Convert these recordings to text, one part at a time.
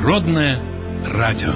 Народное радио.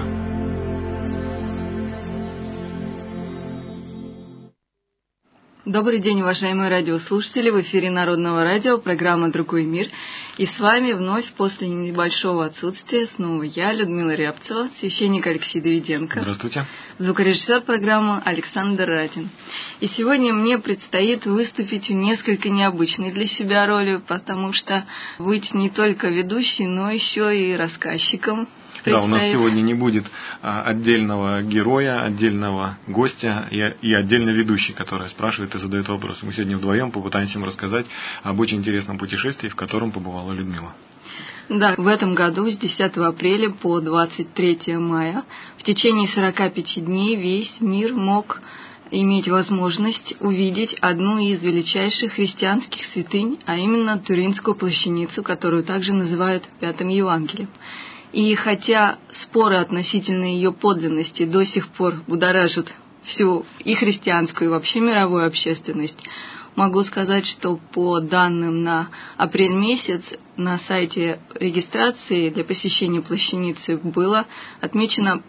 Добрый день, уважаемые радиослушатели! В эфире Народного радио, программа «Другой мир». И с вами вновь после небольшого отсутствия снова я, Людмила Рябцева, священник Алексей Давиденко. Здравствуйте. Звукорежиссер программы Александр Радин. И сегодня мне предстоит выступить в несколько необычной для себя роли, потому что быть не только ведущей, но еще и рассказчиком. Да, у нас сегодня не будет отдельного героя, отдельного гостя и отдельно ведущий, который спрашивает и задает вопросы. Мы сегодня вдвоем попытаемся им рассказать об очень интересном путешествии, в котором побывала Людмила. Да, в этом году с 10 апреля по 23 мая в течение 45 дней весь мир мог иметь возможность увидеть одну из величайших христианских святынь, а именно Туринскую плащаницу, которую также называют Пятым Евангелием. И хотя споры относительно ее подлинности до сих пор будоражат всю и христианскую, и вообще мировую общественность, могу сказать, что по данным на апрель месяц на сайте регистрации для посещения плащаницы было отмечено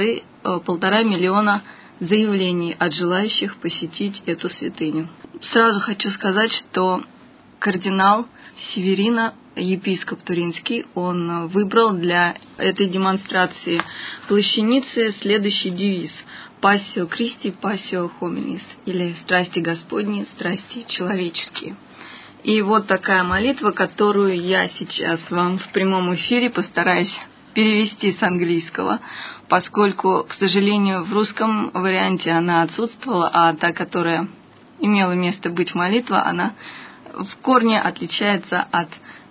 1,5 миллиона заявлений от желающих посетить эту святыню. Сразу хочу сказать, что кардинал Северино, епископ Туринский, он выбрал для этой демонстрации плащаницы следующий девиз: «Пассио Кристи, пассио хоминис», или «Страсти Господни, страсти человеческие». И вот такая молитва, которую я сейчас вам в прямом эфире постараюсь перевести с английского, поскольку, к сожалению, в русском варианте она отсутствовала, а та, которая имела место быть молитва, она в корне отличается от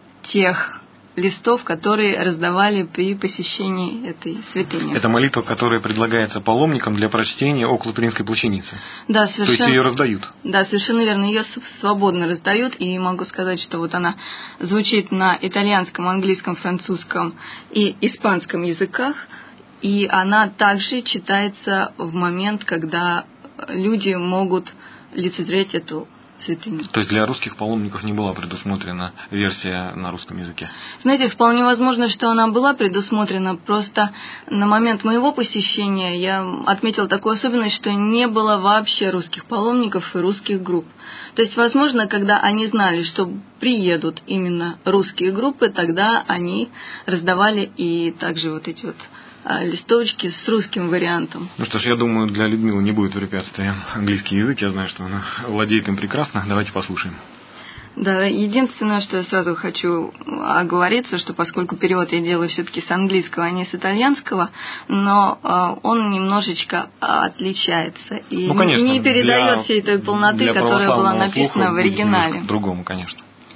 тех листов, которые раздавали при посещении этой святыни. Это молитва, которая предлагается паломникам для прочтения около Туринской плащаницы. Да, совершенно. То есть ее раздают? Да, совершенно верно. Ее свободно раздают, и могу сказать, что вот она звучит на итальянском, английском, французском и испанском языках, и она также читается в момент, когда люди могут лицезреть эту святыню. То есть для русских паломников не была предусмотрена версия на русском языке? Знаете, вполне возможно, что она была предусмотрена, просто на момент моего посещения я отметила такую особенность, что не было вообще русских паломников и русских групп. То есть, возможно, когда они знали, что приедут именно русские группы, тогда они раздавали и также вот эти вот листовочки с русским вариантом. Ну что ж, я думаю, для Людмилы не будет препятствия английский язык. Я знаю, что она владеет им прекрасно. Давайте послушаем. Да, единственное, что я сразу хочу оговориться, что поскольку перевод я делаю все-таки с английского, а не с итальянского, но он немножечко отличается и конечно, не передает всей той полноты, которая была написана в оригинале. По-другому, конечно.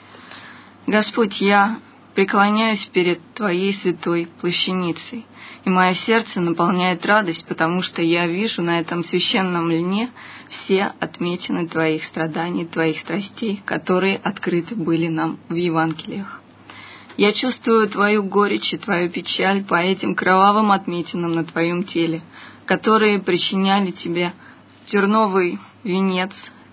Господь, я преклоняюсь перед Твоей святой плащаницей, и мое сердце наполняет радость, потому что я вижу на этом священном льне все отметины Твоих страданий, Твоих страстей, которые открыты были нам в Евангелиях. Я чувствую Твою горечь и Твою печаль по этим кровавым отметинам на Твоем теле, которые причиняли Тебе терновый венец,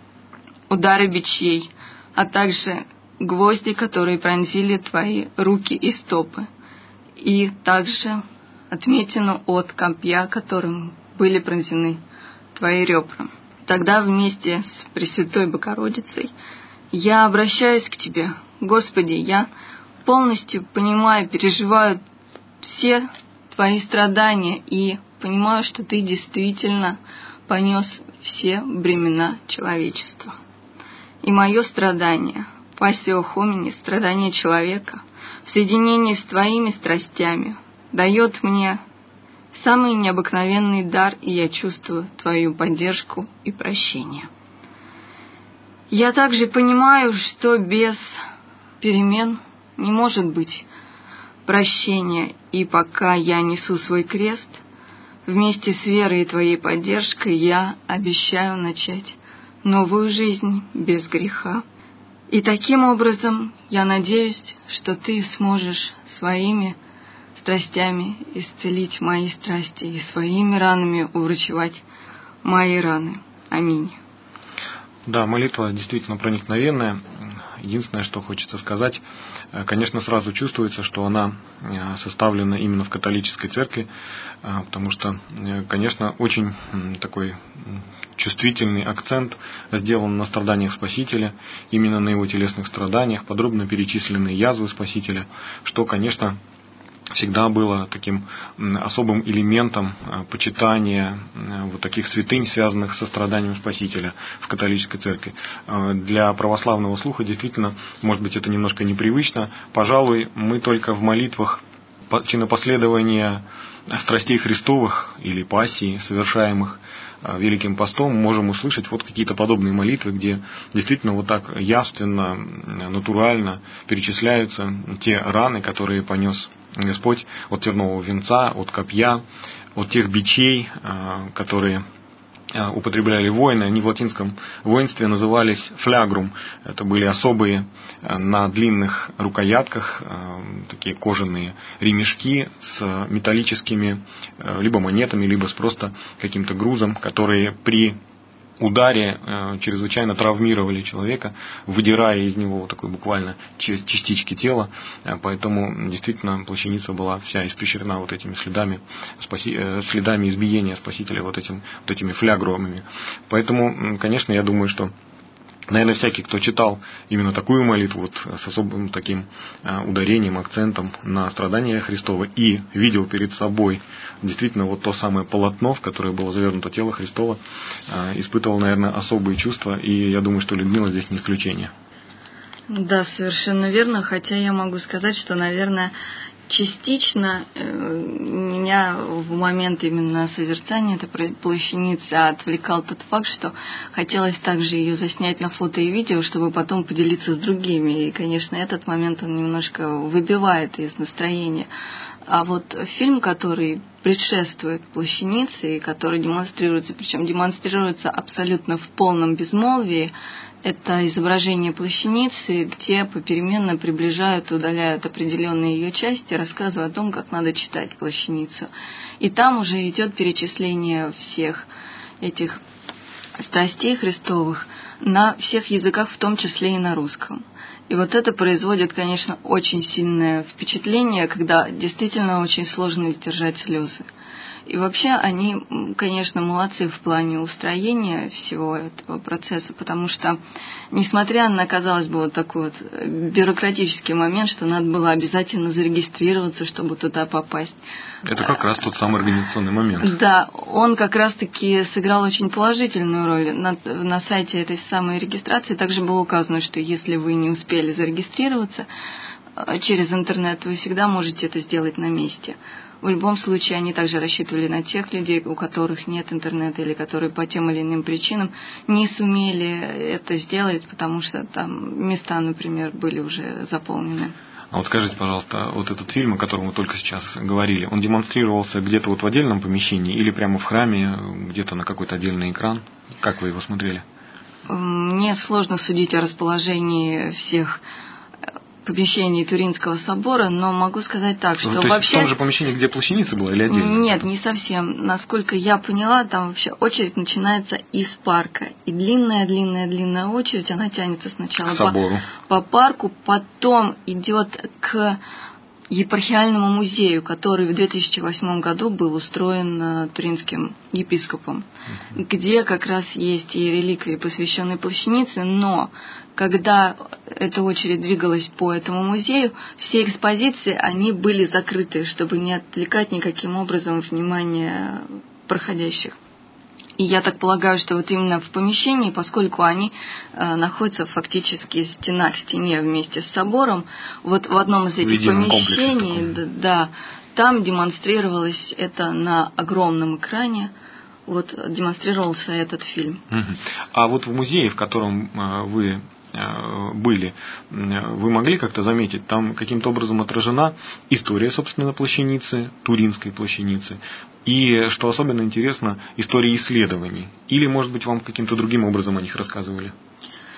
удары бичей, а также гвозди, которые пронзили Твои руки и стопы, и также отметину от копья, которым были пронзены Твои ребра. Тогда вместе с Пресвятой Богородицей я обращаюсь к Тебе. Господи, я полностью понимаю, переживаю все Твои страдания и понимаю, что Ты действительно понес все бремена человечества. И мое страдание, пассио хоминис, страдание человека, в соединении с Твоими страстями, дает мне самый необыкновенный дар, и я чувствую Твою поддержку и прощение. Я также понимаю, что без перемен не может быть прощения, и пока я несу свой крест, вместе с верой и Твоей поддержкой я обещаю начать новую жизнь без греха. И таким образом я надеюсь, что Ты сможешь своими страстями исцелить мои страсти и своими ранами уврачевать мои раны. Аминь. Да, молитва действительно проникновенная. Единственное, что хочется сказать, конечно, сразу чувствуется, что она составлена именно в католической церкви, потому что, конечно, очень такой чувствительный акцент сделан на страданиях Спасителя, именно на его телесных страданиях, подробно перечислены язвы Спасителя, что, конечно, всегда было таким особым элементом почитания вот таких святынь, связанных со страданием Спасителя в католической церкви. Для православного слуха действительно, может быть, это немножко непривычно. Пожалуй, мы только в молитвах чинопоследования страстей Христовых или пассий, совершаемых Великим постом, можем услышать вот какие-то подобные молитвы, где действительно вот так явственно, натурально перечисляются те раны, которые понес Господь от тернового венца, от копья, от тех бичей, которые употребляли воины. Они в латинском воинстве назывались флягрум. Это были особые на длинных рукоятках такие кожаные ремешки с металлическими либо монетами, либо с просто каким-то грузом, которые при ударе чрезвычайно травмировали человека, выдирая из него вот такой буквально частички тела. Поэтому действительно плащаница была вся испещрена вот этими следами избиения Спасителя вот этими флягромами. Поэтому, конечно, я думаю, что, наверное, всякий, кто читал именно такую молитву вот, с особым таким ударением, акцентом на страдания Христова и видел перед собой действительно вот то самое полотно, в которое было завернуто тело Христова, испытывал, наверное, особые чувства, и я думаю, что Людмила здесь не исключение. Да, совершенно верно, хотя я могу сказать, что, наверное, частично меня в момент именно созерцания этой плащаницы отвлекал тот факт, что хотелось также ее заснять на фото и видео, чтобы потом поделиться с другими. И, конечно, этот момент он немножко выбивает из настроения. А вот фильм, который предшествует плащанице и который демонстрируется, причем демонстрируется абсолютно в полном безмолвии, это изображение плащаницы, где попеременно приближают и удаляют определенные ее части, рассказывая о том, как надо читать плащаницу. И там уже идет перечисление всех этих страстей Христовых на всех языках, в том числе и на русском. И вот это производит, конечно, очень сильное впечатление, когда действительно очень сложно сдержать слезы. И вообще они, конечно, молодцы в плане устроения всего этого процесса, потому что, несмотря на, казалось бы, вот такой вот бюрократический момент, что надо было обязательно зарегистрироваться, чтобы туда попасть. Это как раз тот самый организационный момент. Да, он как раз-таки сыграл очень положительную роль. На сайте этой самой регистрации также было указано, что если вы не успели зарегистрироваться через интернет, вы всегда можете это сделать на месте. В любом случае, они также рассчитывали на тех людей, у которых нет интернета или которые по тем или иным причинам не сумели это сделать, потому что там места, например, были уже заполнены. А вот скажите, пожалуйста, вот этот фильм, о котором вы только сейчас говорили, он демонстрировался где-то вот в отдельном помещении или прямо в храме, где-то на какой-то отдельный экран? Как вы его смотрели? Мне сложно судить о расположении всех помещении Туринского собора, но могу сказать так, что то вообще... в том же помещении, где плащаница была, или отдельно? Нет, не совсем. Насколько я поняла, там вообще очередь начинается из парка. И длинная очередь, она тянется сначала по парку, потом идет к епархиальному музею, который в 2008 году был устроен туринским епископом, где как раз есть и реликвии, посвященные плащанице, но когда эта очередь двигалась по этому музею, все экспозиции, они были закрыты, чтобы не отвлекать никаким образом внимание проходящих. И я так полагаю, что вот именно в помещении, поскольку они находятся фактически стена к стене вместе с собором, вот в одном из этих помещений, да, там демонстрировалось это на огромном экране, вот демонстрировался этот фильм. А вот в музее, в котором вы были, вы могли как-то заметить, там каким-то образом отражена история, собственно, плащаницы, туринской плащаницы, и, что особенно интересно, история исследований? Или, может быть, вам каким-то другим образом о них рассказывали?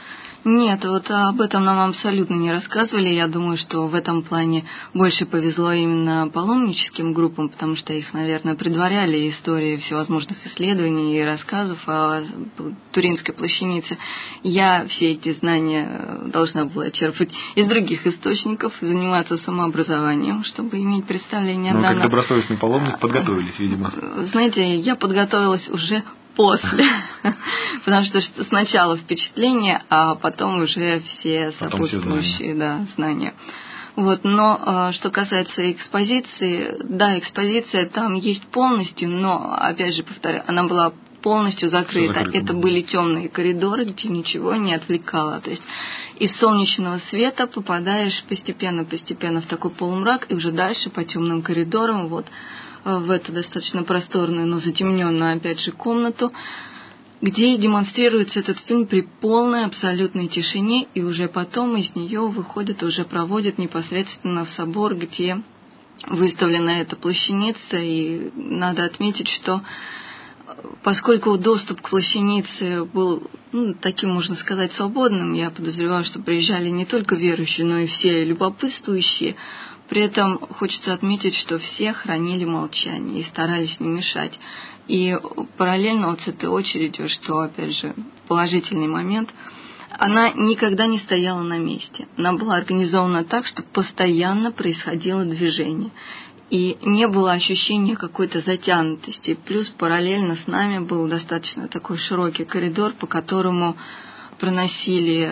Нет, вот об этом нам абсолютно не рассказывали. Я думаю, что в этом плане больше повезло именно паломническим группам, потому что их, наверное, предваряли истории всевозможных исследований и рассказов о Туринской плащанице. Я все эти знания должна была черпать из других источников, заниматься самообразованием, чтобы иметь представление о данном. Как добросовестный паломник подготовились, видимо. Знаете, я подготовилась уже после, потому что сначала впечатление, а потом уже все сопутствующие знания. Вот, но что касается экспозиции, да, экспозиция там есть полностью, но, опять же, повторяю, она была полностью закрыта. Это были темные коридоры, где ничего не отвлекало. То есть из солнечного света попадаешь постепенно в такой полумрак, и уже дальше по темным коридорам, вот, в эту достаточно просторную, но затемненную, опять же, комнату, где демонстрируется этот фильм при полной абсолютной тишине, и уже потом из нее выходят, уже проводят непосредственно в собор, где выставлена эта плащаница. И надо отметить, что поскольку доступ к плащанице был, таким, можно сказать, свободным, я подозреваю, что приезжали не только верующие, но и все любопытствующие. При этом хочется отметить, что все хранили молчание и старались не мешать. И параллельно вот с этой очередью, что, опять же, положительный момент, она никогда не стояла на месте. Она была организована так, что постоянно происходило движение. И не было ощущения какой-то затянутости. Плюс параллельно с нами был достаточно такой широкий коридор, по которому проносили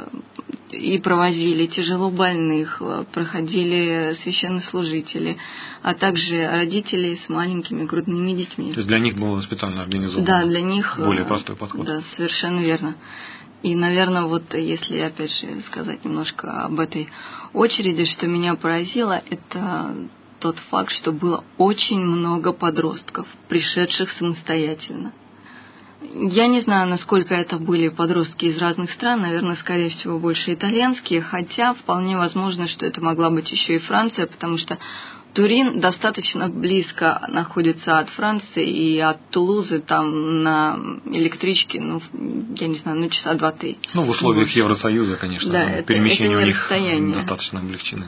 и провозили тяжело больных, проходили священнослужители, а также родители с маленькими грудными детьми. То есть для них было специально организовано? Да, для них более простой подход. Да, совершенно верно. И, наверное, вот если, опять же, сказать немножко об этой очереди, что меня поразило, это тот факт, что было очень много подростков, пришедших самостоятельно. Я не знаю, насколько это были подростки из разных стран, наверное, скорее всего, больше итальянские, хотя вполне возможно, что это могла быть еще и Франция, потому что Турин достаточно близко находится от Франции, и от Тулузы там на электричке, я не знаю, часа 2-3. В условиях Евросоюза, конечно, да, перемещения это у них расстояние. Достаточно облегчены.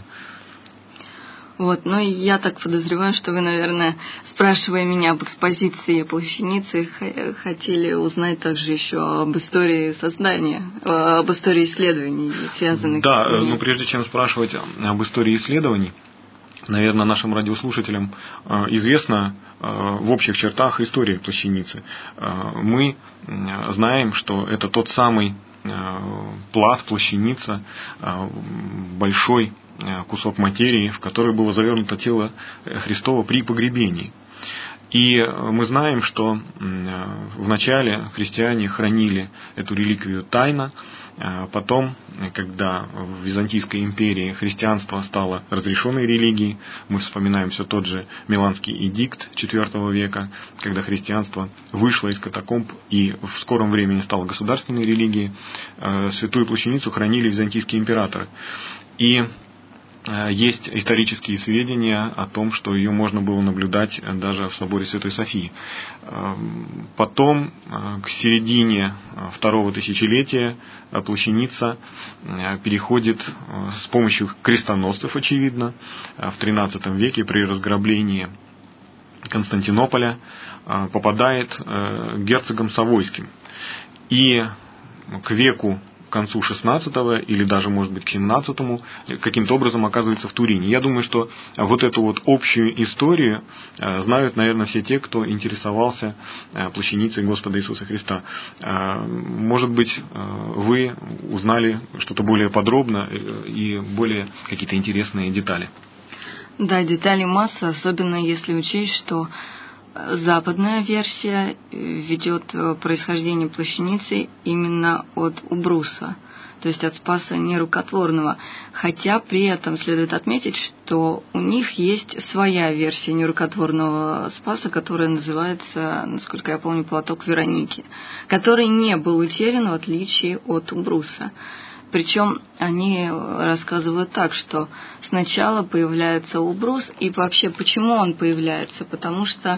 Вот, но я так подозреваю, что вы, наверное, спрашивая меня об экспозиции плащаницы, хотели узнать также еще об истории создания, об истории исследований, связанных с ней. Да, но прежде чем спрашивать об истории исследований, наверное, нашим радиослушателям известна в общих чертах история плащаницы. Мы знаем, что это тот самый плат, плащаница, большой кусок материи, в который было завернуто тело Христово при погребении. И мы знаем, что вначале христиане хранили эту реликвию тайно, потом, когда в Византийской империи христианство стало разрешенной религией, мы вспоминаем все тот же Миланский эдикт IV века, когда христианство вышло из катакомб и в скором времени стало государственной религией, святую плащаницу хранили византийские императоры. И есть исторические сведения о том, что ее можно было наблюдать даже в соборе Святой Софии. Потом, к середине второго тысячелетия, плащаница переходит с помощью крестоносцев, очевидно, в XIII веке при разграблении Константинополя, попадает к герцогам Савойским. И к веку, к концу XVI или даже, может быть, к XVII, каким-то образом оказывается в Турине. Я думаю, что вот эту вот общую историю знают, наверное, все те, кто интересовался плащаницей Господа Иисуса Христа. Может быть, вы узнали что-то более подробно и более какие-то интересные детали. Да, деталей масса, особенно если учесть, что западная версия ведет происхождение плащаницы именно от Убруса, то есть от Спаса нерукотворного. Хотя при этом следует отметить, что у них есть своя версия нерукотворного Спаса, которая называется, насколько я помню, платок Вероники, который не был утерян в отличие от Убруса. Причем они рассказывают так, что сначала появляется Убрус, и вообще почему он появляется? Потому что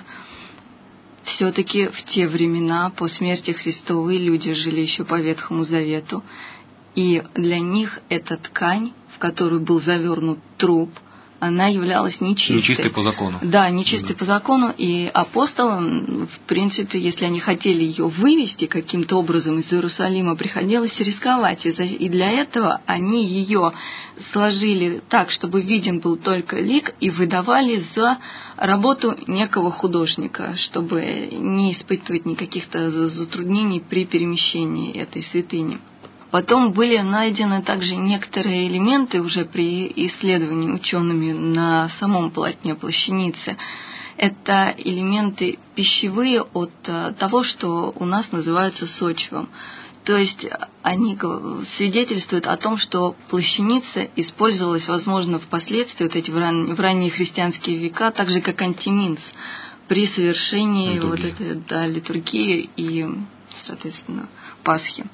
все-таки в те времена, по смерти Христовой, люди жили еще по Ветхому Завету, И для них эта ткань, в которую был завернут труп, она являлась нечистой. Нечистой по закону. Да, нечистой по закону. И апостолам, в принципе, если они хотели ее вывести каким-то образом из Иерусалима, приходилось рисковать. И для этого они ее сложили так, чтобы виден был только лик, и выдавали за работу некого художника, чтобы не испытывать никаких-то затруднений при перемещении этой святыни. Потом были найдены также некоторые элементы уже при исследовании учеными на самом полотне плащаницы. Это элементы пищевые от того, что у нас называется сочвом. То есть они свидетельствуют о том, что плащаница использовалась, возможно, впоследствии, вот эти в ранние христианские века, так же как антиминс, при совершении литургии и, соответственно, Пасхи.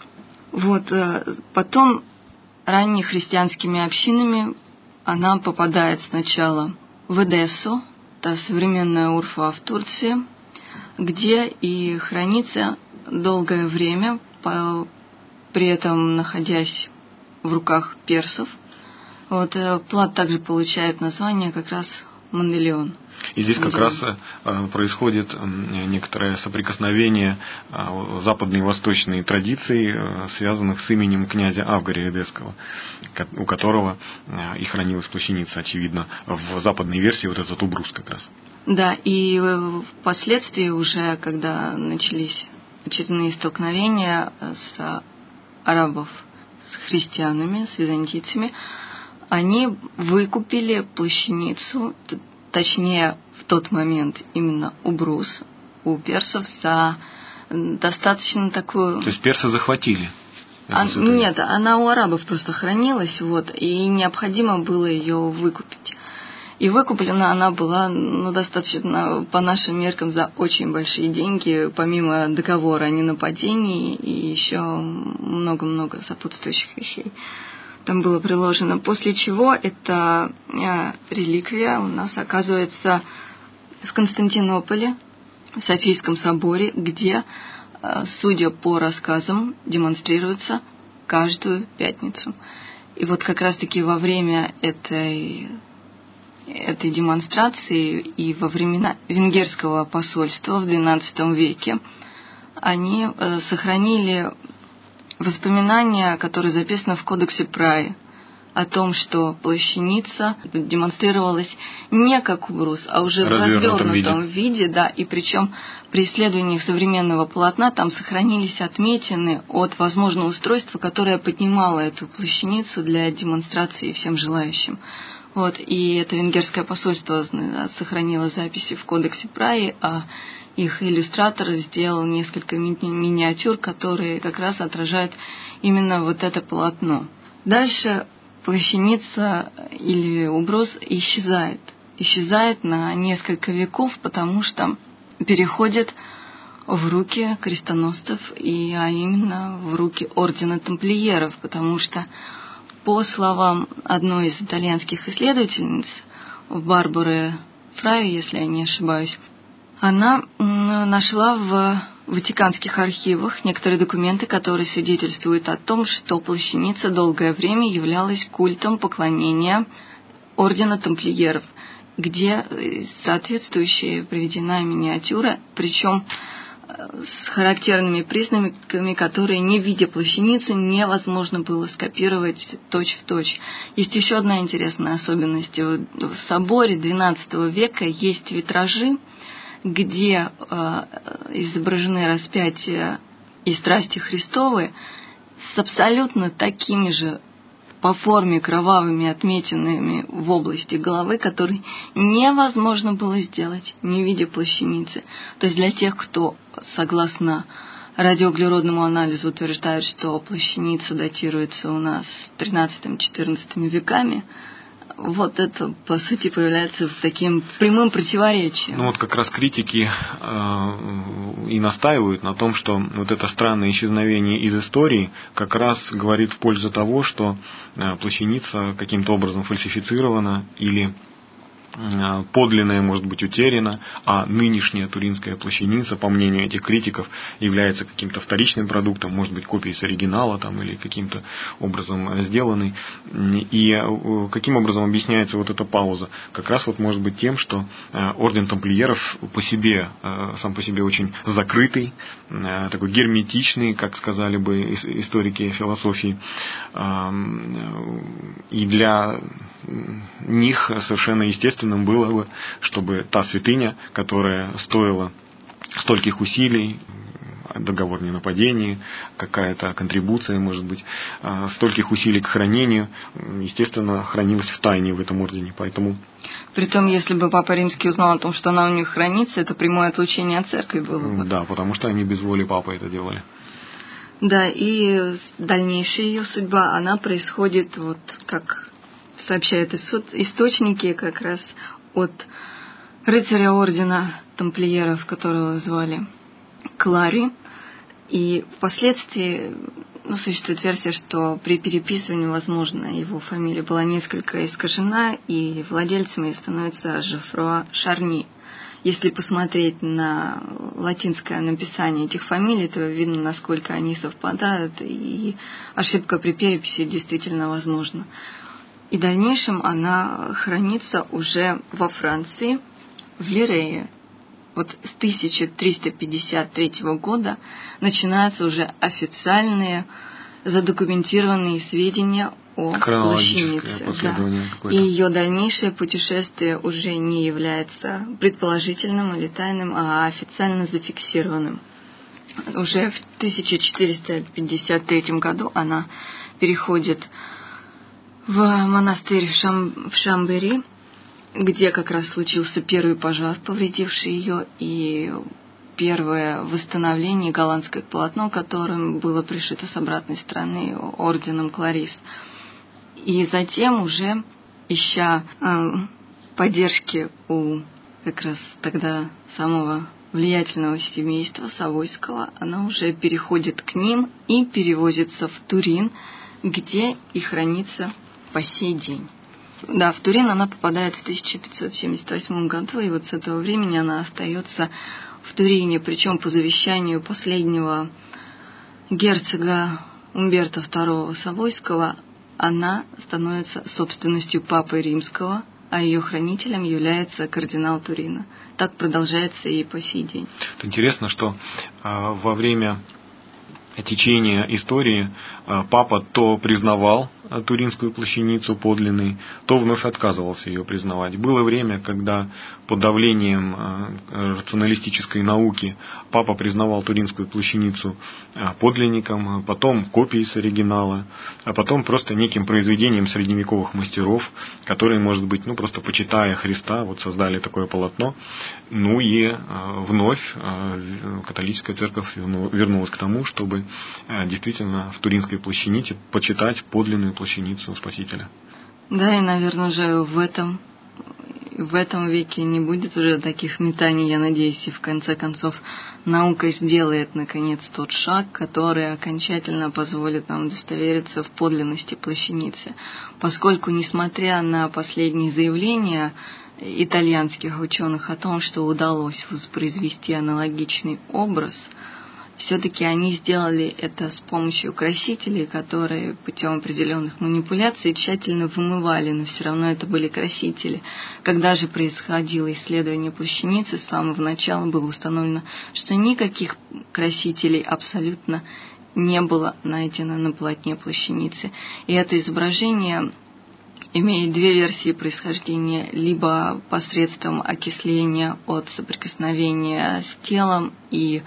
Потом раннехристианскими общинами она попадает сначала в Эдессу, это современная Урфа в Турции, где и хранится долгое время, при этом находясь в руках персов. Плат также получает название как раз Манделеон. И здесь как раз происходит некоторое соприкосновение западной и восточной традиций, связанных с именем князя Авгария Эдесского, у которого и хранилась плащаница, очевидно, в западной версии вот этот убрус как раз. Да, и впоследствии уже, когда начались очередные столкновения с арабов с христианами, с византийцами, они выкупили плащаницу, точнее, в тот момент именно убрус у персов за достаточно такую... То есть персы захватили? Нет, она у арабов просто хранилась, и необходимо было ее выкупить. И выкуплена она была, достаточно по нашим меркам за очень большие деньги, помимо договора о ненападении и еще много-много сопутствующих вещей там было приложено, после чего эта реликвия у нас оказывается в Константинополе, в Софийском соборе, где, судя по рассказам, демонстрируется каждую пятницу. И как раз-таки во время этой демонстрации и во времена венгерского посольства в XII веке они сохранили воспоминания, которые записаны в Кодексе Праи, о том, что плащаница демонстрировалась не как убрус, а уже в развернутом виде, да, и причем при исследованиях современного полотна там сохранились отметины от возможного устройства, которое поднимало эту плащаницу для демонстрации всем желающим. И это венгерское посольство сохранило записи в Кодексе Праи, а их иллюстратор сделал несколько миниатюр, которые как раз отражают именно это полотно. Дальше плащаница или убрус исчезает. Исчезает на несколько веков, потому что переходит в руки крестоносцев, а именно в руки ордена тамплиеров, потому что, по словам одной из итальянских исследовательниц, Барбары Фрай, если я не ошибаюсь, она нашла в ватиканских архивах некоторые документы, которые свидетельствуют о том, что плащаница долгое время являлась культом поклонения ордена тамплиеров, где соответствующая приведена миниатюра, причем с характерными признаками, которые, не видя плащаницы, невозможно было скопировать точь-в-точь. Есть еще одна интересная особенность. В соборе XII века есть витражи, где изображены распятия и страсти Христовы с абсолютно такими же по форме кровавыми отметинами в области головы, которые невозможно было сделать, не видя плащаницы. То есть для тех, кто, согласно радиоуглеродному анализу, утверждает, что плащаница датируется у нас XIII-XIV веками, это, по сути, появляется таким прямым противоречием. Как раз критики и настаивают на том, что это странное исчезновение из истории как раз говорит в пользу того, что плащаница каким-то образом фальсифицирована или подлинное может быть утеряно, а нынешняя туринская плащаница, по мнению этих критиков, является каким-то вторичным продуктом, может быть, копией с оригинала там, или каким-то образом сделанной. И каким образом объясняется вот эта пауза? Как раз вот может быть тем, что орден тамплиеров сам по себе очень закрытый, такой герметичный, как сказали бы историки философии. И для них совершенно естественным было бы, чтобы та святыня, которая стоила стольких усилий, договор не нападения, какая-то контрибуция, может быть, стольких усилий к хранению, естественно, хранилась в тайне в этом ордене. Поэтому... Притом, если бы Папа Римский узнал о том, что она у них хранится, это прямое отлучение от церкви было бы. Да, потому что они без воли Папы это делали. Да, и дальнейшая ее судьба, она происходит, вот как сообщают источники, как раз от рыцаря ордена тамплиеров, которого звали Клари. И впоследствии существует версия, что при переписывании, возможно, его фамилия была несколько искажена, и владельцем ее становится Жофруа Шарни. Если посмотреть на латинское написание этих фамилий, то видно, насколько они совпадают, и ошибка при переписи действительно возможна. И в дальнейшем она хранится уже во Франции, в Лирее. Вот с 1353 года начинаются уже официальные задокументированные сведения о плащанице. Да. И ее дальнейшее путешествие уже не является предположительным или тайным, а официально зафиксированным. Уже в 1453 году она переходит в монастырь в Шамбери, где как раз случился первый пожар, повредивший ее, и первое восстановление, голландское полотно, которым было пришито с обратной стороны орденом Кларис. И затем уже, ища поддержки у как раз тогда самого влиятельного семейства Савойского, она уже переходит к ним и перевозится в Турин, где и хранится по сей день. Да, в Турин она попадает в 1578 году, и вот с этого времени она остается в Турине, причем по завещанию последнего герцога Умберто II Савойского она становится собственностью Папы Римского, а ее хранителем является кардинал Турина. Так продолжается и по сей день. Интересно, что во время течения истории Папа то признавал туринскую плащаницу подлинной, то вновь отказывался ее признавать. Было время, когда под давлением рационалистической науки Папа признавал туринскую плащаницу подлинником, потом копией с оригинала, а потом просто неким произведением средневековых мастеров, которые, может быть, просто почитая Христа, вот создали такое полотно. Ну и вновь католическая церковь вернулась к тому, чтобы действительно в туринской плащанице почитать подлинную плащаницу Спасителя. Да, и, наверное, уже в этом веке не будет уже таких метаний, я надеюсь, и в конце концов наука сделает, наконец, тот шаг, который окончательно позволит нам удостовериться в подлинности плащаницы. Поскольку, несмотря на последние заявления итальянских ученых о том, что удалось воспроизвести аналогичный образ, все-таки они сделали это с помощью красителей, которые путем определенных манипуляций тщательно вымывали, но все равно это были красители. Когда же происходило исследование плащаницы, с самого начала было установлено, что никаких красителей абсолютно не было найдено на полотне плащаницы. И это изображение имеет две версии происхождения: либо посредством окисления от соприкосновения с телом, и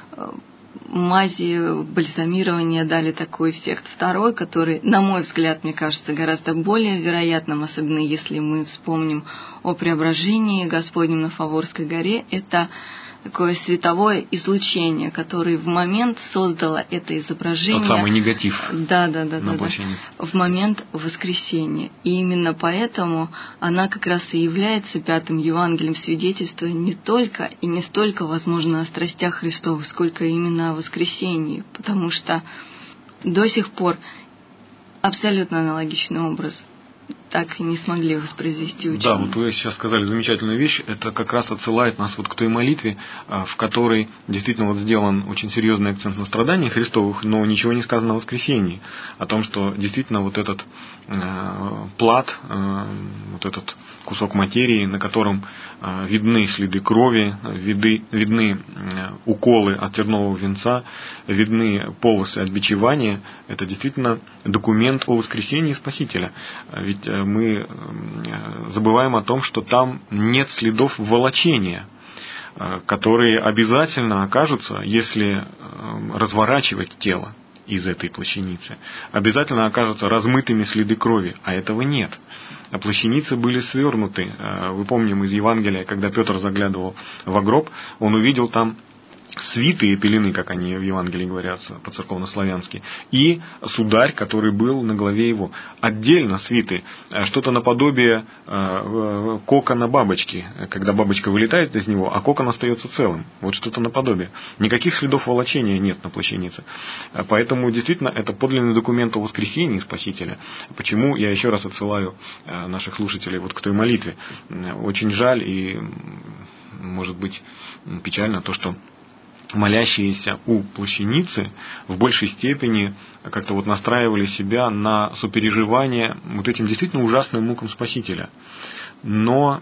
мази бальзамирования дали такой эффект. Второй, который, на мой взгляд, мне кажется, гораздо более вероятным, особенно если мы вспомним о преображении Господнем на Фаворской горе, это такое световое излучение, которое в момент создало это изображение. Тот самый негатив. Да, в момент воскресения. И именно поэтому она как раз и является пятым Евангелием, свидетельствуя не только и не столько, возможно, о страстях Христовых, сколько именно о воскресении. Потому что до сих пор абсолютно аналогичный образ так и не смогли воспроизвести учение. Да, вот вы сейчас сказали замечательную вещь, это как раз отсылает нас вот к той молитве, в которой действительно вот сделан очень серьезный акцент на страданиях Христовых, но ничего не сказано о воскресении, о том, что действительно вот этот плат, вот этот кусок материи, на котором видны следы крови, видны уколы от тернового венца, видны полосы от бичевания, это действительно документ о воскресении Спасителя. Ведь мы забываем о том, что там нет следов волочения, которые обязательно окажутся, если разворачивать тело из этой плащаницы. Обязательно окажутся размытыми следы крови, а этого нет. А плащаницы были свернуты. Вы помним из Евангелия, когда Петр заглядывал в гроб, он увидел там свитые пелены, как они в Евангелии говорятся, по-церковнославянски, и сударь, который был на голове его. Отдельно свиты, что-то наподобие кокона бабочки, когда бабочка вылетает из него, а кокон остается целым. Вот что-то наподобие. Никаких следов волочения нет на плащанице. Поэтому действительно это подлинный документ о воскресении Спасителя. Почему я еще раз отсылаю наших слушателей вот к той молитве. Очень жаль и, может быть, печально то, что молящиеся у плащаницы в большей степени как-то вот настраивали себя на сопереживание вот этим действительно ужасным мукам Спасителя. Но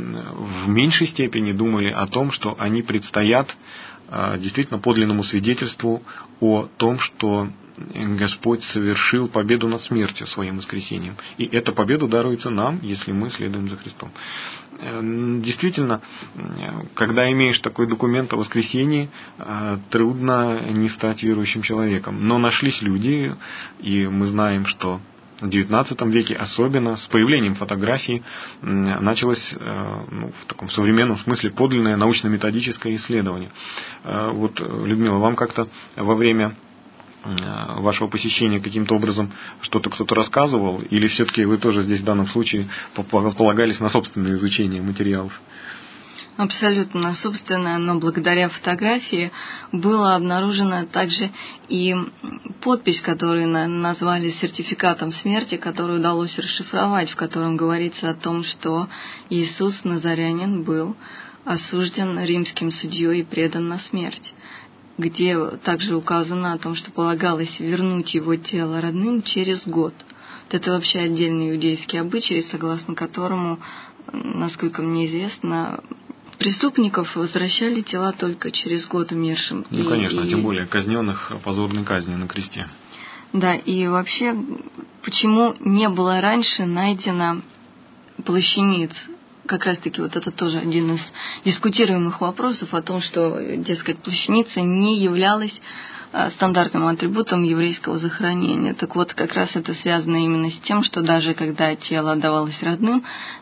в меньшей степени думали о том, что они предстоят действительно подлинному свидетельству о том, что Господь совершил победу над смертью своим воскресением. И эта победа даруется нам, если мы следуем за Христом. Действительно, когда имеешь такой документ о воскресении, трудно не стать верующим человеком. Но нашлись люди, и мы знаем, что в XIX веке особенно с появлением фотографий началось в таком современном смысле подлинное научно-методическое исследование. Вот, Людмила, вам как-то во время вашего посещения каким-то образом что-то кто-то рассказывал, или все-таки вы тоже здесь в данном случае полагались на собственное изучение материалов? Абсолютно собственное, но благодаря фотографии было обнаружено также и подпись, которую назвали сертификатом смерти, которую удалось расшифровать, в котором говорится о том, что Иисус Назарянин был осужден римским судьей и предан на смерть, где также указано о том, что полагалось вернуть его тело родным через год. Это вообще отдельный иудейский обычай, согласно которому, насколько мне известно, преступников возвращали тела только через год умершим. Ну, конечно, тем более казненных позорной казнью на кресте. Да, и вообще, почему не было раньше найдено плащаниц? Как раз-таки вот это тоже один из дискутируемых вопросов о том, что, дескать, плащаница не являлась стандартным атрибутом еврейского захоронения. Так вот, как раз это связано именно с тем, что даже когда тело отдавалось родным,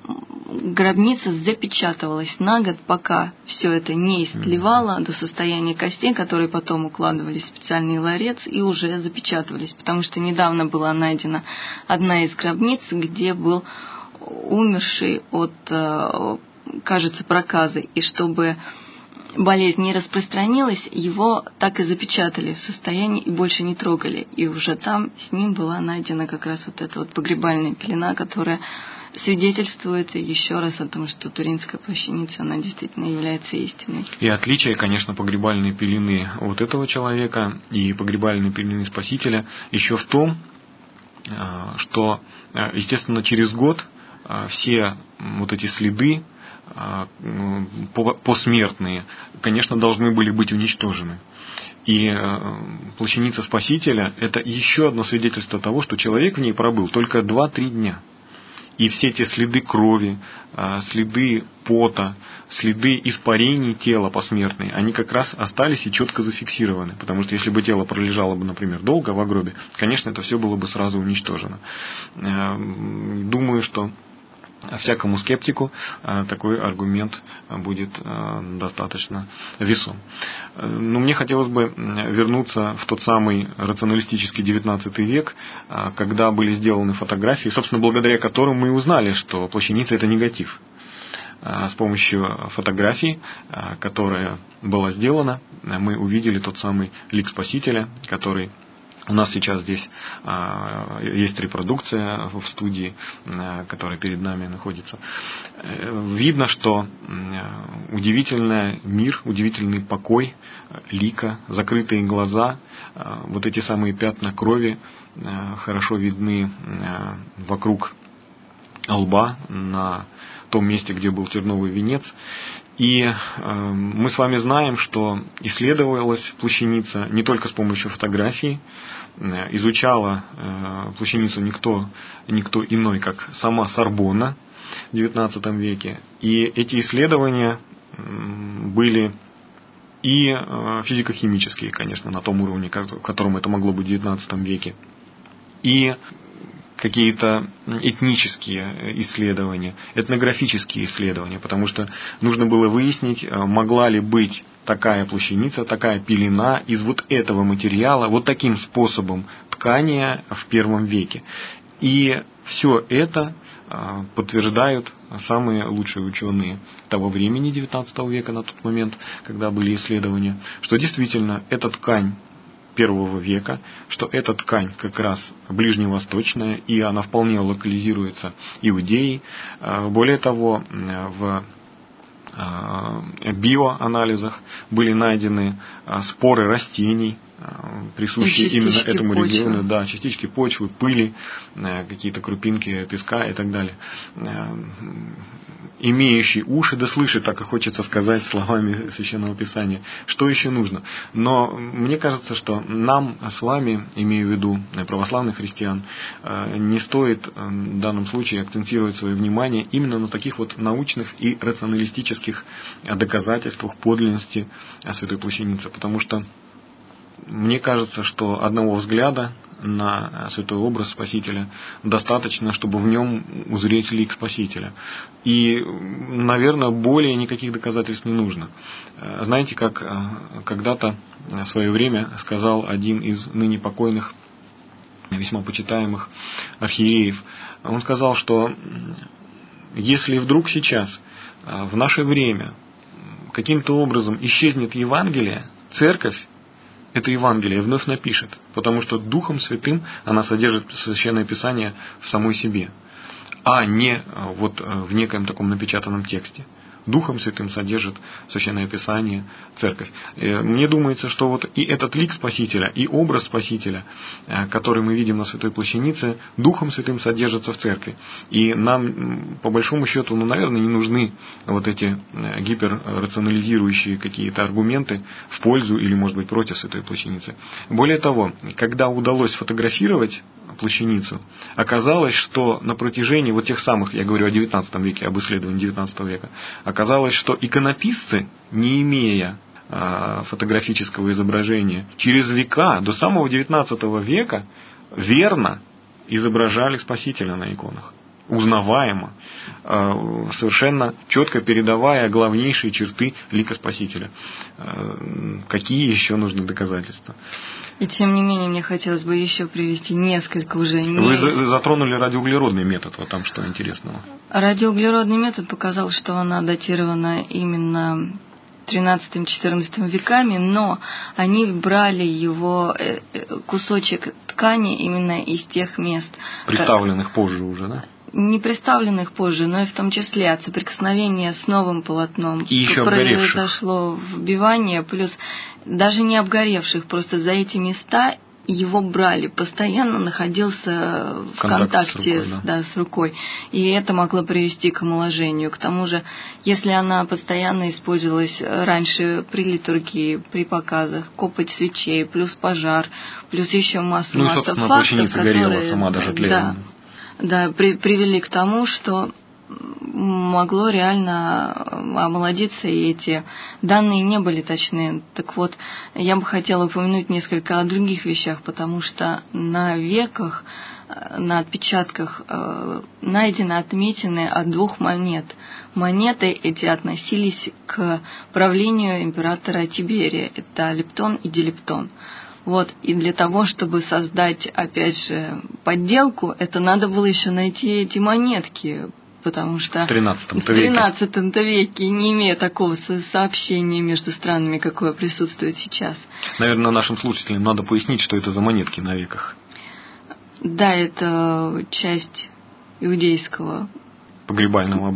гробница запечатывалась на год, пока все это не истлевало до состояния костей, которые потом укладывались в специальный ларец и уже запечатывались. Потому что недавно была найдена одна из гробниц, где был умерший от, кажется, проказы, и чтобы болезнь не распространилась, его так и запечатали в состоянии и больше не трогали. И уже там с ним была найдена как раз вот эта вот погребальная пелена, которая свидетельствует еще раз о том, что Туринская плащаница, она действительно является истиной. И отличие, конечно, погребальной пелены от этого человека и погребальной пелены Спасителя еще в том, что, естественно, через год все вот эти следы посмертные, конечно, должны были быть уничтожены. И плащаница Спасителя – это еще одно свидетельство того, что человек в ней пробыл только 2-3 дня. И все эти следы крови, следы пота, следы испарений тела посмертные, они как раз остались и четко зафиксированы. Потому что если бы тело пролежало бы, например, долго в гробе, конечно, это все было бы сразу уничтожено. Думаю, что всякому скептику такой аргумент будет достаточно весом. Но мне хотелось бы вернуться в тот самый рационалистический XIX век, когда были сделаны фотографии, собственно, благодаря которым мы узнали, что плащаница – это негатив. С помощью фотографий, которая была сделана, мы увидели тот самый лик Спасителя, который У нас сейчас здесь есть репродукция в студии, которая перед нами находится. Видно, что удивительный мир, удивительный покой лика, закрытые глаза, вот эти самые пятна крови хорошо видны вокруг лба на том месте, где был терновый венец. И мы с вами знаем, что исследовалась плащаница не только с помощью фотографий, изучала плащаницу никто иной, как сама Сорбонна в XIX веке. И эти исследования были и физико-химические, конечно, на том уровне, в котором это могло быть в XIX веке, и какие-то этнические исследования, этнографические исследования, потому что нужно было выяснить, могла ли быть такая плащаница, такая пелена из вот этого материала, вот таким способом ткания в первом веке. И все это подтверждают самые лучшие ученые того времени, XIX века, на тот момент, когда были исследования, что действительно эта ткань первого века, что эта ткань как раз ближневосточная, и она вполне локализируется Иудеей. Более того, в биоанализах были найдены споры растений, присущие именно этому региону, да, частички почвы, пыли, какие-то крупинки песка и так далее. Имеющий уши да слышит, так и хочется сказать словами Священного Писания. Что еще нужно? Но мне кажется, что нам с вами, имею в виду православных христиан, не стоит в данном случае акцентировать свое внимание именно на таких вот научных и рационалистических доказательствах подлинности Святой Плащаницы, потому что мне кажется, что одного взгляда на святой образ Спасителя достаточно, чтобы в нем узреть лик Спасителя. И, наверное, более никаких доказательств не нужно. Знаете, как когда-то в свое время сказал один из ныне покойных, весьма почитаемых архиереев, он сказал, что если вдруг сейчас, в наше время, каким-то образом исчезнет Евангелие, Церковь это Евангелие вновь напишет, потому что Духом Святым она содержит Священное Писание в самой себе, а не вот в некоем таком напечатанном тексте. Духом Святым содержит Священное Писание Церковь. Мне думается, что вот и этот лик Спасителя, и образ Спасителя, который мы видим на Святой Плащанице, Духом Святым содержится в Церкви. И нам, по большому счету, наверное, не нужны вот эти гиперрационализирующие какие-то аргументы в пользу или, может быть, против Святой Плащаницы. Более того, когда удалось фотографировать плащаницу, оказалось, что на протяжении вот тех самых, я говорю о XIX веке, об исследовании XIX века, оказалось, что иконописцы, не имея фотографического изображения, через века, до самого XIX века, верно изображали Спасителя на иконах. Узнаваемо, совершенно четко передавая главнейшие черты лика Спасителя. Какие еще нужны доказательства? И тем не менее, мне хотелось бы еще привести несколько уже... Вы затронули радиоуглеродный метод, вот там что интересного? Радиоуглеродный метод показал, что она датирована именно XIII-XIV веками, но они брали его кусочек ткани именно из тех мест... Представленных позже уже, да? Не представленных позже, но и в том числе от соприкосновения с новым полотном. И еще произошло вбивание, плюс даже не обгоревших, просто за эти места его брали, постоянно находился в контакте с рукой, и это могло привести к омоложению. К тому же, если она постоянно использовалась раньше при литургии, при показах, копоть свечей, плюс пожар, плюс еще масса фактов, которые сама даже тлея. Да, привели к тому, что могло реально омолодиться, и эти данные не были точны. Так вот, я бы хотела упомянуть несколько о других вещах, потому что на веках, на отпечатках найдены отметины от 2 монет. Монеты эти относились к правлению императора Тиберия. Это Лептон и Дилептон. Вот, и для того, чтобы создать, опять же, подделку, это надо было еще найти эти монетки, потому что в 13 веке не имея такого сообщения между странами, какое присутствует сейчас. Наверное, нашим слушателям надо пояснить, что это за монетки на веках. Да, это часть иудейского погребального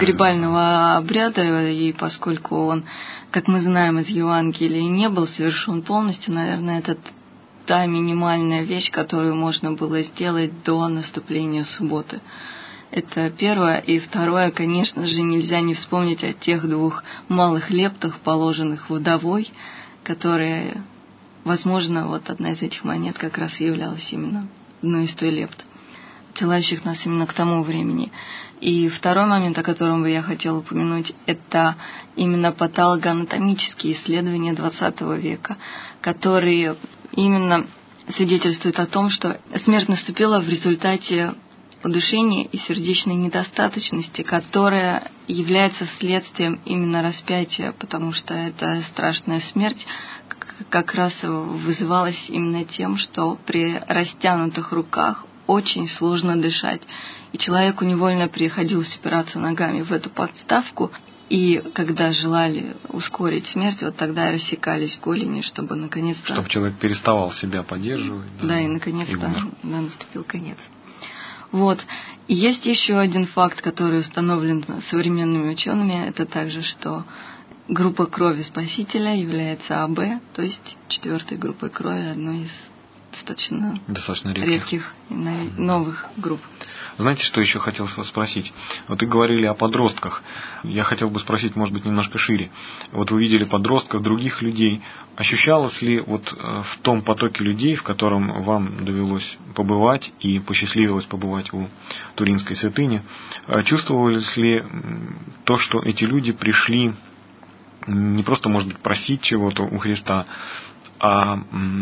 обряда, и поскольку он, как мы знаем из Евангелия, не был совершен полностью, наверное, это та минимальная вещь, которую можно было сделать до наступления субботы. Это первое. И второе, конечно же, нельзя не вспомнить о тех 2 малых лептах, положенных вдовой, которые, возможно, вот одна из этих монет как раз и являлась именно одной из той лепт, отсылающих нас именно к тому времени. И второй момент, о котором бы я хотела упомянуть, это именно патологоанатомические исследования XX века, которые именно свидетельствуют о том, что смерть наступила в результате удушения и сердечной недостаточности, которая является следствием именно распятия, потому что эта страшная смерть как раз вызывалась именно тем, что при растянутых руках очень сложно дышать. И человеку невольно приходилось упираться ногами в эту подставку, и когда желали ускорить смерть, вот тогда и рассекались голени, чтобы наконец-то... Чтобы человек переставал себя поддерживать. Да, и наконец-то наступил конец. Вот. И есть еще один факт, который установлен современными учеными, это также, что группа крови Спасителя является АБ, то есть 4-й группой крови, одной из достаточно редких и новых групп. Знаете, что еще хотел вас спросить? Вот вы говорили о подростках. Я хотел бы спросить, может быть, немножко шире. Вот вы видели подростков, других людей. Ощущалось ли вот в том потоке людей, в котором вам довелось побывать и посчастливилось побывать у Туринской святыни, чувствовалось ли то, что эти люди пришли не просто, может быть, просить чего-то у Христа, а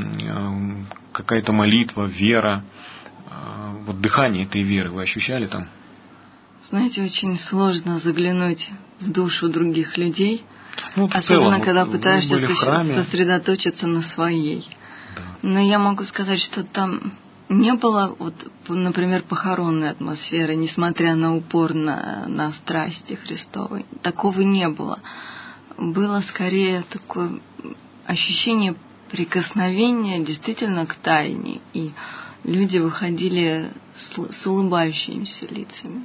какая-то молитва, вера, вот дыхание этой веры вы ощущали там? Знаете, очень сложно заглянуть в душу других людей, особенно целом, когда пытаешься сосредоточиться на своей. Да. Но я могу сказать, что там не было, вот, например, похоронной атмосферы, несмотря на упор на страсти Христовой. Такого не было. Было скорее такое ощущение прикосновения действительно к тайне, и люди выходили с улыбающимися лицами,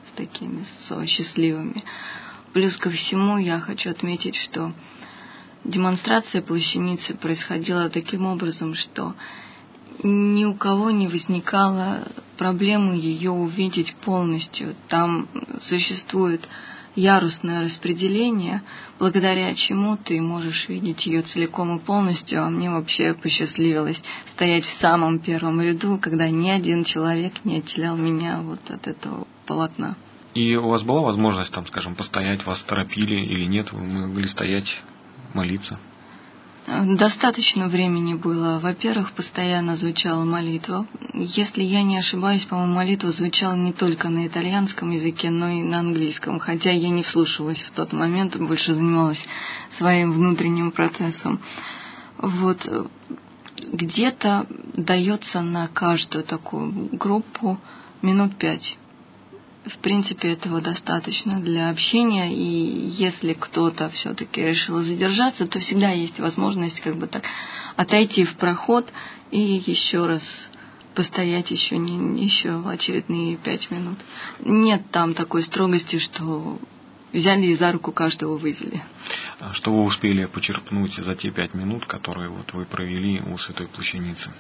со счастливыми. Плюс ко всему я хочу отметить, что демонстрация плащаницы происходила таким образом, что ни у кого не возникало проблемы ее увидеть полностью. Там существует ярусное распределение, благодаря чему ты можешь видеть ее целиком и полностью, а мне вообще посчастливилось стоять в самом первом ряду, когда ни один человек не отделял меня вот от этого полотна. И у вас была возможность, там, скажем, постоять, вас торопили или нет, вы могли стоять, молиться? Достаточно времени было. Во-первых, постоянно звучала молитва. Если я не ошибаюсь, по-моему, молитва звучала не только на итальянском языке, но и на английском. Хотя я не вслушивалась в тот момент, больше занималась своим внутренним процессом. Вот. Где-то дается на каждую такую группу минут 5. В принципе, этого достаточно для общения, и если кто-то все-таки решил задержаться, то всегда есть возможность как бы так отойти в проход и еще раз постоять еще очередные 5 минут. Нет там такой строгости, что взяли и за руку каждого вывели. Что вы успели почерпнуть за те 5 минут, которые вот вы провели у Святой Плащаницы?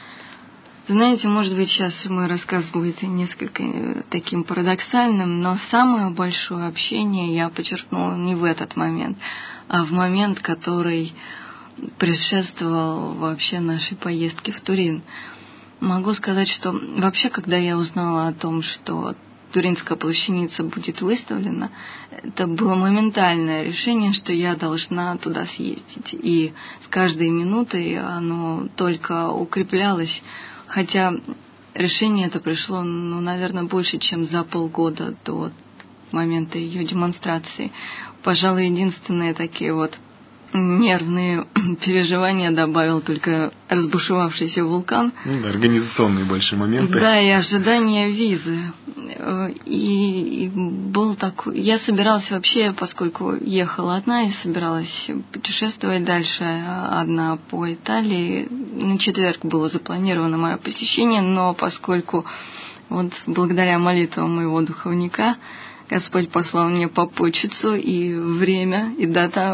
Знаете, может быть, сейчас мой рассказ будет несколько таким парадоксальным, но самое большое общение я почерпнула не в этот момент, а в момент, который предшествовал вообще нашей поездке в Турин. Могу сказать, что вообще, когда я узнала о том, что Туринская плащаница будет выставлена, это было моментальное решение, что я должна туда съездить. И с каждой минутой оно только укреплялось. Хотя решение это пришло, наверное, больше, чем за полгода до момента ее демонстрации. Пожалуй, единственные такие вот нервные переживания добавил только разбушевавшийся вулкан. Да, организационные большие моменты. Да, и ожидание визы. И был такой... Я собиралась вообще, поскольку ехала одна, и собиралась путешествовать дальше одна по Италии. На четверг было запланировано мое посещение, но поскольку вот благодаря молитвам моего духовника Господь послал мне попутчицу, и время, и дата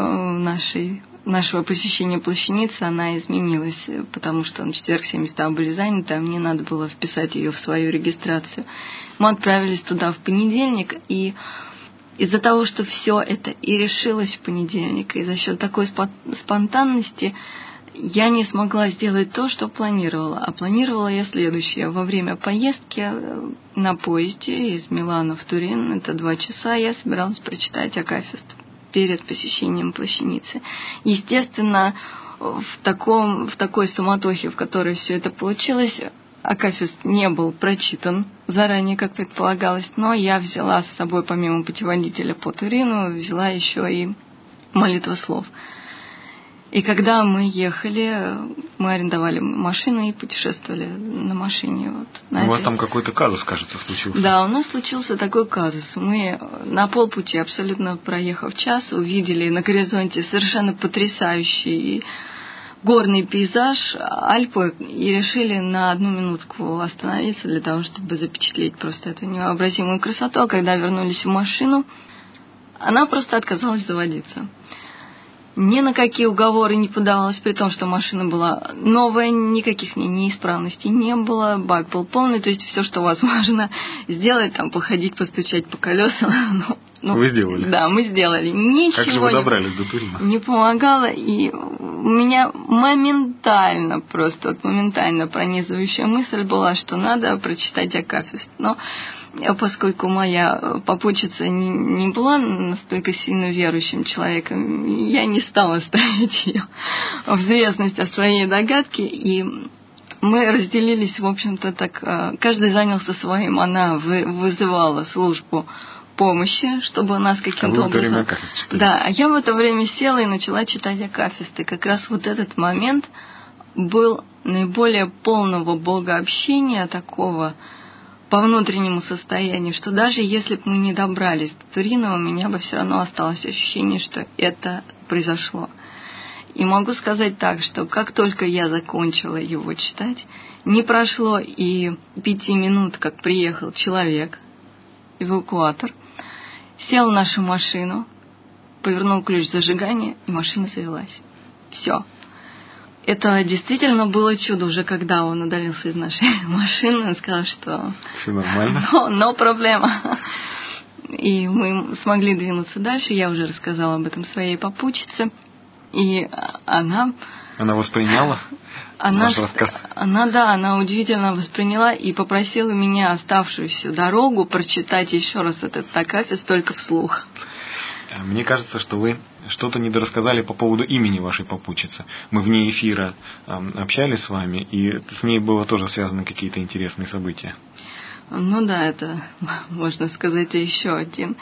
нашего посещения Плащаницы, она изменилась, потому что на четверг все места были заняты, а мне надо было вписать ее в свою регистрацию. Мы отправились туда в понедельник, и из-за того, что все это и решилось в понедельник, и за счет такой спонтанности я не смогла сделать то, что планировала. А планировала я следующее. Во время поездки на поезде из Милана в Турин, это 2 часа, я собиралась прочитать Акафист перед посещением Плащаницы. Естественно, в такой суматохе, в которой все это получилось, Акафист не был прочитан заранее, как предполагалось, но я взяла с собой, помимо путеводителя по Турину, взяла еще и молитвослов. И когда мы ехали, мы арендовали машину и путешествовали на машине. У вас там какой-то казус, кажется, случился. Да, у нас случился такой казус. Мы на полпути, абсолютно проехав час, увидели на горизонте совершенно потрясающий горный пейзаж, Альпы, и решили на 1 минутку остановиться для того, чтобы запечатлеть просто эту невообразимую красоту. А когда вернулись в машину, она просто отказалась заводиться. Ни на какие уговоры не подавалась, при том, что машина была новая, никаких неисправностей не было, бак был полный, то есть все, что возможно сделать, там походить, постучать по колесам. Вы сделали? Да, мы сделали. Ничего как же вы добрались до Турина? Не помогало, и у меня моментально пронизывающая мысль была, что надо прочитать Акафист. Но поскольку моя попутчица не была настолько сильно верующим человеком, я не стала ставить ее в известность о своей догадке, и мы разделились, в общем-то, так, каждый занялся своим. Она вызывала службу помощи, чтобы нас каким-то образом... Да, а я в это время села и начала читать Акафист. И как раз вот этот момент был наиболее полного богообщения такого по внутреннему состоянию, что даже если бы мы не добрались до Турина, у меня бы все равно осталось ощущение, что это произошло. И могу сказать так, что как только я закончила его читать, не прошло и 5 минут, как приехал человек, эвакуатор, сел в нашу машину, повернул ключ зажигания, и машина завелась. Все. Это действительно было чудо уже, когда он удалился из нашей машины, он сказал, что... Все нормально? Но проблема. И мы смогли двинуться дальше, я уже рассказала об этом своей попутчице, и она... Она восприняла ваш рассказ? Она удивительно восприняла и попросила меня оставшуюся дорогу прочитать еще раз этот Акафист только вслух. Мне кажется, что вы что-то недорассказали по поводу имени вашей попутчицы. Мы вне эфира общались с вами, и с ней было тоже связаны какие-то интересные события. Ну да, это, можно сказать, еще один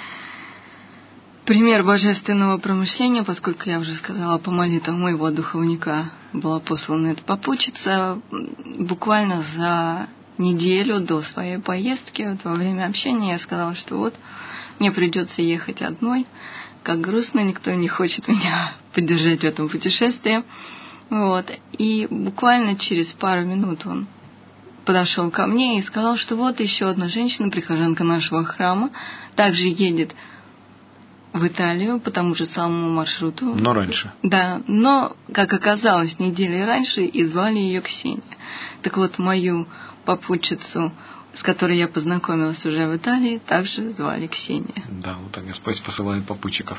пример божественного промышления, поскольку я уже сказала, по молитвам моего духовника была послана эта попутчица. Буквально за неделю до своей поездки, вот во время общения, я сказала, что вот мне придется ехать одной. Как грустно, никто не хочет меня поддержать в этом путешествии. Вот. И буквально через пару минут он подошел ко мне и сказал, что вот еще одна женщина, прихожанка нашего храма, также едет в Италию по тому же самому маршруту. Но раньше. Да, но, как оказалось, недели раньше, и звали ее Ксения. Так вот, мою попутчицу, с которой я познакомилась уже в Италии, также звали Ксения. Да, вот так Господь посылает попутчиков.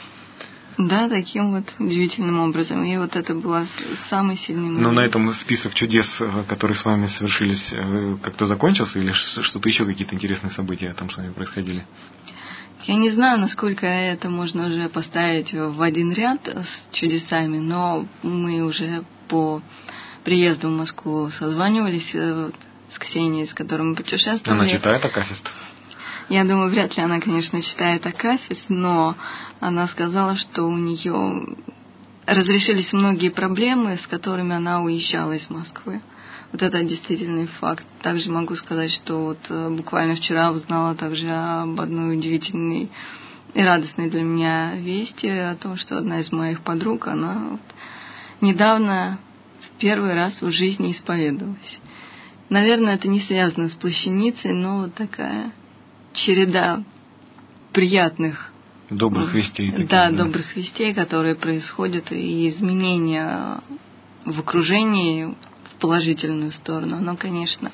Да, таким вот удивительным образом. И вот это была самый сильный момент. Но на этом список чудес, которые с вами совершились, как-то закончился? Или что-то еще, какие-то интересные события там с вами происходили? Я не знаю, насколько это можно уже поставить в один ряд с чудесами, но мы уже по приезду в Москву созванивались с Ксенией, с которой мы путешествовали. Она читает Акафист? Я думаю, вряд ли она, конечно, читает Акафист, но она сказала, что у нее разрешились многие проблемы, с которыми она уезжала из Москвы. Вот это действительный факт. Также могу сказать, что вот буквально вчера узнала также об одной удивительной и радостной для меня вести о том, что одна из моих подруг, она вот недавно в первый раз в жизни исповедовалась. Наверное, это не связано с плащаницей, но вот такая череда приятных добрых вестей. Да, добрых вестей, которые происходят, и изменения в окружении в положительную сторону, оно, конечно,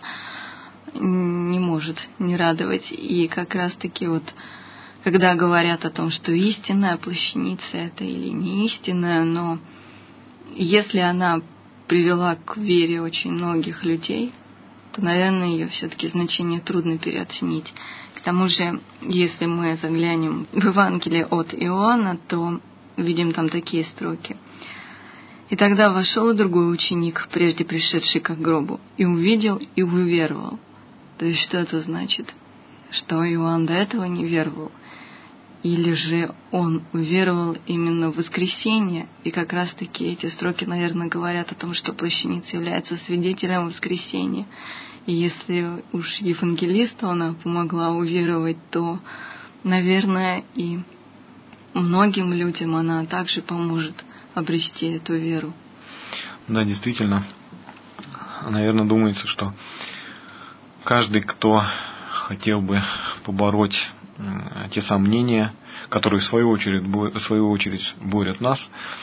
не может не радовать. И как раз-таки вот, когда говорят о том, что истинная плащаница это или не истинная, но если она привела к вере очень многих людей, то, наверное, ее все-таки значение трудно переоценить. К тому же, если мы заглянем в Евангелие от Иоанна, то видим там такие строки. «И тогда вошел и другой ученик, прежде пришедший к гробу, и увидел, и уверовал». То есть, что это значит? Что Иоанн до этого не веровал? Или же он уверовал именно в воскресение? И как раз-таки эти строки, наверное, говорят о том, что плащаница является свидетелем воскресения. И если уж евангелисту она помогла уверовать, то, наверное, и многим людям она также поможет обрести эту веру. Да, действительно. Наверное, думается, что каждый, кто хотел бы побороть те сомнения, которые в свою очередь борют нас,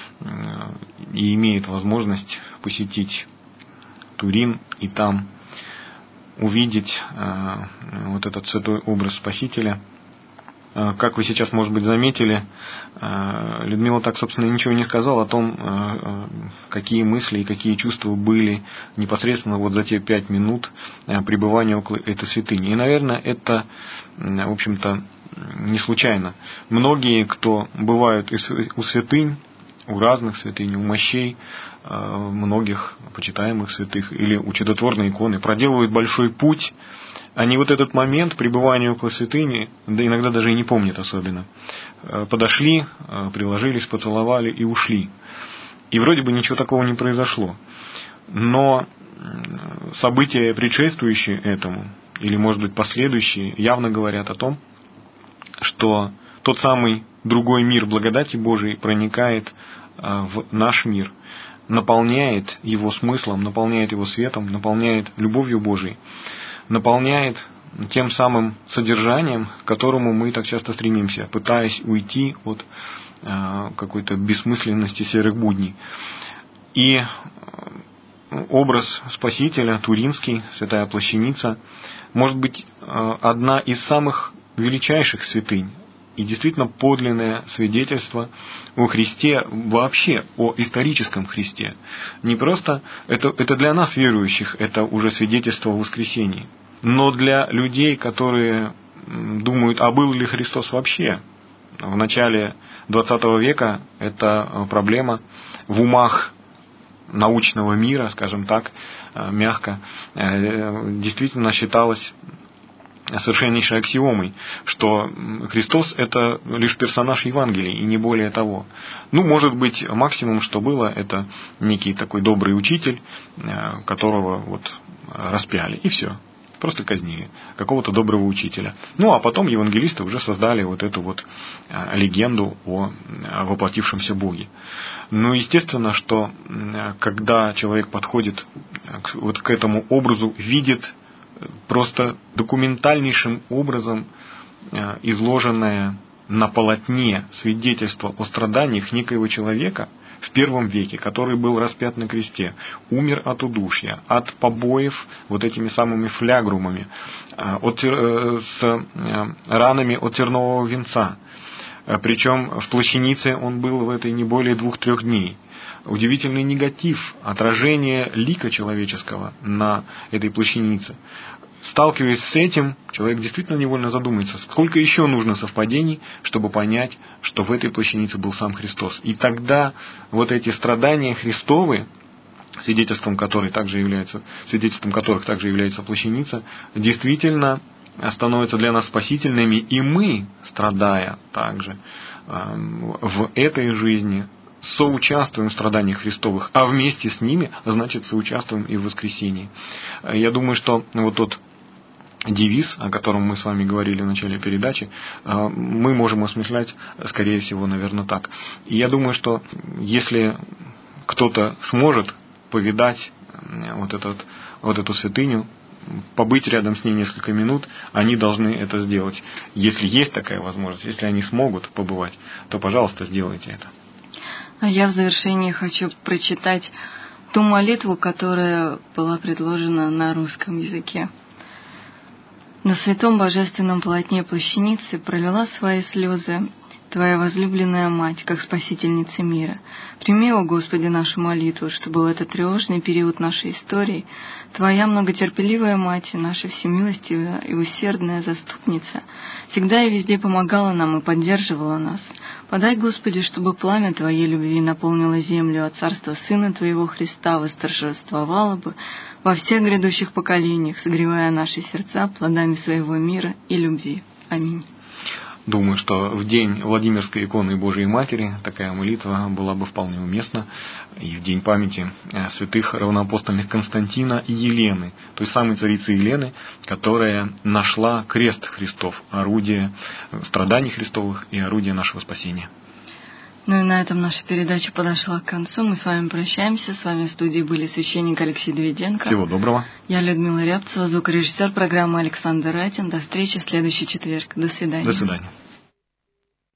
и имеет возможность посетить Турин и там увидеть вот этот святой образ Спасителя. Как вы сейчас, может быть, заметили, Людмила так, собственно, ничего не сказала о том, какие мысли и какие чувства были непосредственно вот за те 5 минут пребывания около этой святыни. И, наверное, это, в общем-то, не случайно. Многие, кто бывают у святынь, у разных святынь, у мощей, многих почитаемых святых или у чудотворной иконы, проделывают большой путь. Они вот этот момент пребывания около святыни, да иногда даже и не помнят особенно. Подошли, приложились, поцеловали и ушли. И вроде бы ничего такого не произошло. Но события, предшествующие этому, или, может быть, последующие, явно говорят о том, что тот самый другой мир благодати Божией проникает в наш мир, наполняет его смыслом, наполняет его светом, наполняет любовью Божией, наполняет тем самым содержанием, к которому мы так часто стремимся, пытаясь уйти от какой-то бессмысленности серых будней. И образ Спасителя, Туринский, святая плащаница, может быть одна из самых величайших святынь, и действительно подлинное свидетельство о Христе, вообще о историческом Христе. Не просто это для нас, верующих, это уже свидетельство о воскресении. Но для людей, которые думают, а был ли Христос вообще? В начале XX века эта проблема в умах научного мира, скажем так, мягко, действительно считалась совершеннейшей аксиомой, что Христос – это лишь персонаж Евангелия, и не более того. Ну, может быть, максимум, что было, это некий такой добрый учитель, которого вот распяли, и все. Просто казнили какого-то доброго учителя. Ну, а потом евангелисты уже создали вот эту вот легенду о воплотившемся Боге. Ну, естественно, что когда человек подходит вот к этому образу, видит просто документальнейшим образом изложенное на полотне свидетельство о страданиях некоего человека в первом веке, который был распят на кресте, умер от удушья, от побоев вот этими самыми флягрумами, с ранами от тернового венца. Причем в плащанице он был в этой не более 2-3 дней. Удивительный негатив, отражение лика человеческого на этой плащанице. Сталкиваясь с этим, человек действительно невольно задумается, сколько еще нужно совпадений, чтобы понять, что в этой плащанице был сам Христос. И тогда вот эти страдания Христовы, свидетельством которых также является плащаница, действительно становятся для нас спасительными, и мы, страдая также в этой жизни, соучаствуем в страданиях Христовых, а вместе с ними, значит, соучаствуем и в воскресении. Я думаю, что вот тот девиз, о котором мы с вами говорили в начале передачи, мы можем осмыслять, скорее всего, наверное, так. И я думаю, что если кто-то сможет повидать вот эту святыню, побыть рядом с ней несколько минут, они должны это сделать. Если есть такая возможность, если они смогут побывать, то, пожалуйста, сделайте это. А я в завершении хочу прочитать ту молитву, которая была предложена на русском языке. На святом божественном полотне плащаницы пролила свои слезы Твоя возлюбленная мать, как спасительница мира. Прими, о Господи, нашу молитву, чтобы в этот тревожный период нашей истории Твоя многотерпеливая мать, наша всемилостивая и усердная заступница, всегда и везде помогала нам и поддерживала нас. Подай, Господи, чтобы пламя Твоей любви наполнило землю, а царство Сына Твоего Христа восторжествовало бы во всех грядущих поколениях, согревая наши сердца плодами своего мира и любви. Аминь. Думаю, что в день Владимирской иконы Божией Матери такая молитва была бы вполне уместна. И в день памяти святых равноапостольных Константина и Елены, той самой царицы Елены, которая нашла крест Христов, орудие страданий Христовых и орудие нашего спасения. Ну и на этом наша передача подошла к концу. Мы с вами прощаемся. С вами в студии были священник Алексей Давиденко. Всего доброго. Я Людмила Рябцева, звукорежиссер программы Александр Ратин. До встречи в следующий четверг. До свидания. До свидания.